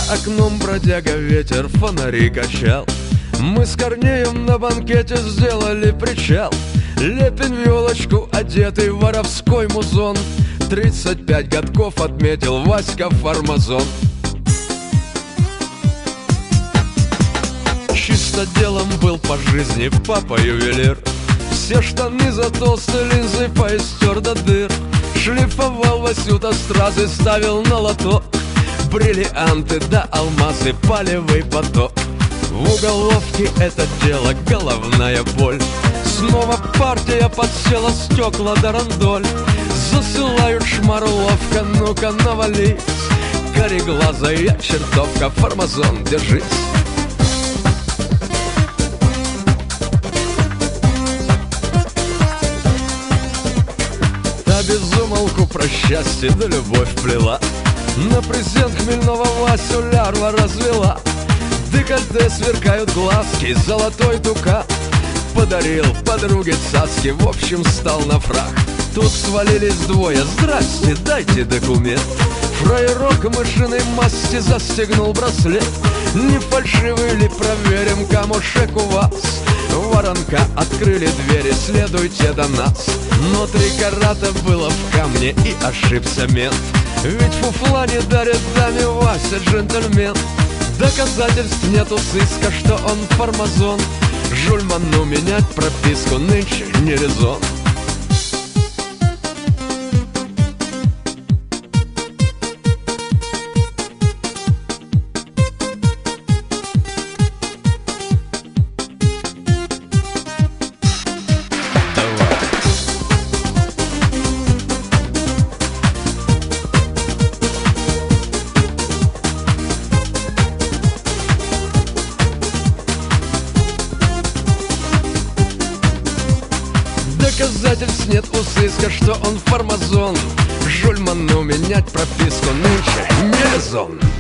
окном бродяга ветер фонари качал. Мы с Корнеем на банкете сделали причал. Лепин в елочку одетый, воровской музон. 35 годков отметил Васька Фармазон. Чисто делом был по жизни папа ювелир. Все штаны за толстой линзой поистер до дыр. Шлифовал Васюта стразы, ставил на лото бриллианты да алмазы, палевый поток. В уголовке это дело головная боль. Снова партия подсела, стекла да рандоль. Засылают шмару ловко, ну-ка навались. Кореглазая чертовка, Фармазон, держись. Та безумолку про счастье да любовь плела. На презент хмельного Васю лярва развела. Декольте сверкают глазки, золотой дука. Подарил подруге цаски, в общем стал на фраг. Тут свалились двое, здрасте, дайте документ. Фраерок мышиной масти застегнул браслет. Не фальшивый ли, проверим, камушек у вас. Воронка, открыли двери, следуйте до нас. Но 3 карата было в камне и ошибся мент. Ведь фуфла не дарит даме Вася джентльмен. Доказательств нету сыска, что он Фармазон. Жульману менять прописку нынче не резон. Доказательств нет у сыска, что он Фармазон. Жульману менять прописку нынче не резон.